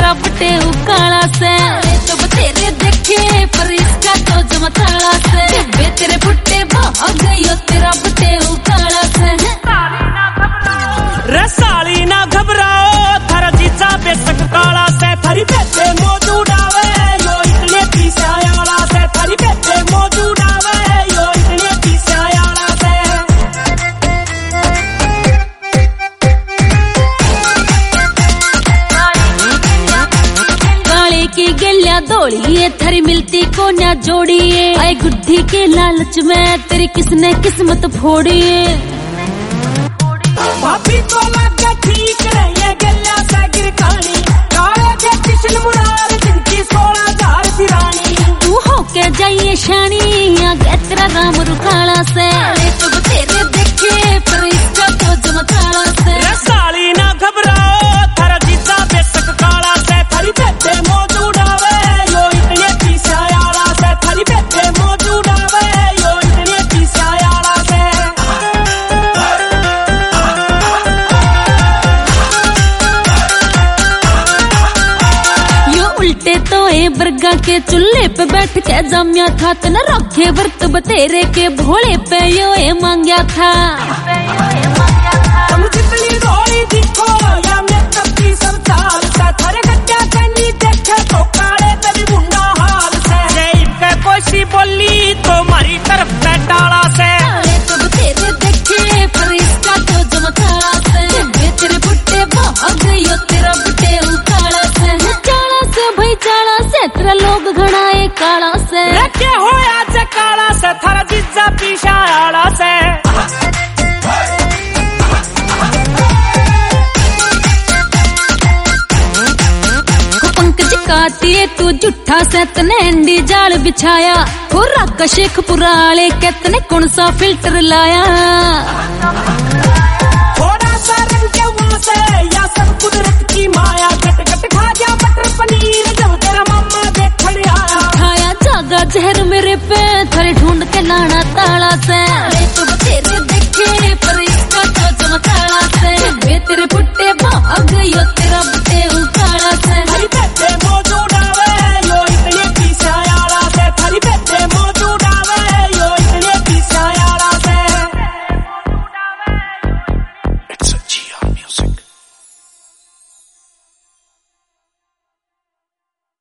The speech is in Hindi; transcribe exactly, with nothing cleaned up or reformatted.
तेरा बटेऊ काला से। तो बतेरे देखे पर इसका तो जमताला से। बे तेरे फुट्टे भाग गयो तेरा बटेऊ काला से। रसाली ना घबराओ थारा जीजा बेशक काला से। थारी बेटे मौजूद आवे यो इतने पीछे आला से। थारी बेटे मौजूद आवे यो इतने पीछे आला से। काले की गलिया दौड़ी है थारी मिलती को ना जोड़ी है। आए गुड्डी के लालच में तेरी किसने किस्मत फोड़ी है। भाभी को लगा ठीक रही गलिया से गिर कहानी। काले के किशन मुरार जिनकी सोलह हजार की रानी। तू होके जाइए शानी आगे तेरा राम रुकाला से। तो तेरे देखे पर इसका तो जमताला से। रसाली ना घबराओ थारा जीजा बेशक काला से। थारी बेटे मौजूद आवे यो इतने पीछे आला से। थारी बेटे मौजूद आवे यो इतने पीछे आला से। उल्टे तो ए बरगा के चूल्हे पे बैठ के जमिया था। न रखे वर्त बतेरे के भोले पे यो ए मांगया था। तुम जितनी रोई दिखो या मैं कभी सब चाल से। थारे गड्ढा कहीं देखे तो काले तेरी मुंडा हाल से। जे इनके कोई बोली तो मारी तरफ से डाला से। तो बतेरे देखे पर इसका तो जमताला से। बे तेरे फुट्टे भाग गयो तेरा बटेऊ काला से। भाई चाला से तेरा लोग घणाए काला से। रखे हो आज काला से थारा जीजा पीछा आला से। पंकज काटिए तू जुठा से तने अंडी जाल बिछाया। हो राका शेख पुराले कितने कौन सा फिल्टर लाया। थोड़ा सा रंग के वहां से या सब कुदरत की माया